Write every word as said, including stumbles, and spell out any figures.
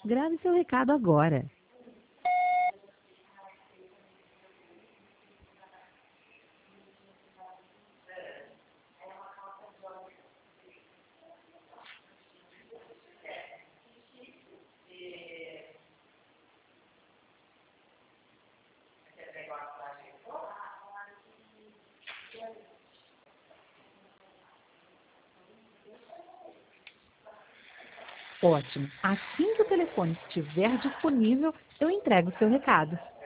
Grave seu recado agora. Ótimo. Assim que o telefone estiver disponível, eu entrego o seu recado.